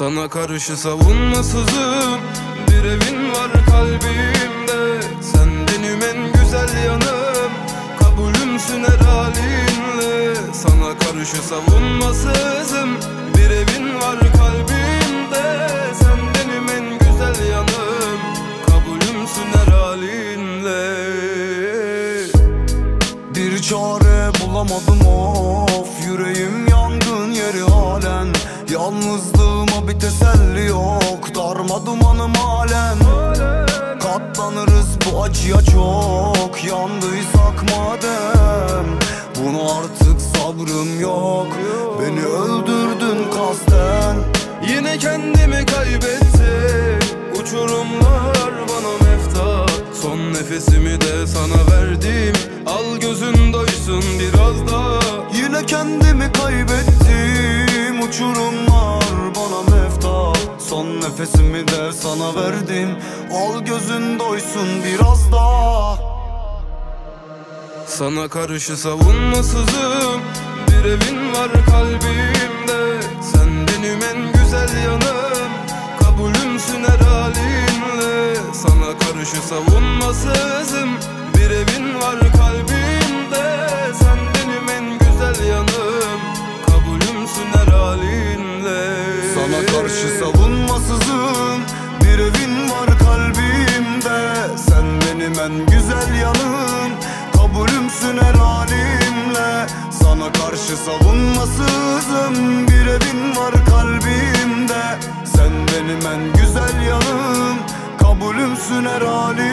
Sana karşı savunmasızım. Bir evin var kalbimde, sen benim en güzel yanım. Kabulümsün her halinle. Sana karşı savunmasızım. Bir evin var kalbimde, sen benim en güzel yanım. Kabulümsün her halinle. Bir çare bulamadım of, yüreğim yangın yeri halen. Yalnızlığıma bir teselli yok, darma dumanım halen. Katlanırız bu acıya çok, yandıysak madem. Bunu artık sabrım yok, beni öldürdün kasten. Yine kendimi kaybettim, uçurumlar bana mefta. Son nefesimi de sana verdim, al gözün doysun biraz daha. Yine kendimi kaybettim, uçurumlar bana mefta. Son nefesimi de sana verdim, al gözün doysun biraz daha. Sana karşı savunmasızım. Bir evin var kalbimde, sen benim en güzel yanım. Kabulümsün her halinle. Sana karşı savunmasızım. Bir evin var kalbimde, sen benim en güzel yanım. Kabulümsün her halinle. Sana karşı savunmasızım. Bir evin var kalbimde, sen benim en güzel yanım. Kabulümsün her halimle. Sana karşı savunmasızım. Bir evin var kalbimde, sen benim en güzel yanım. Kabulümsün her halimle.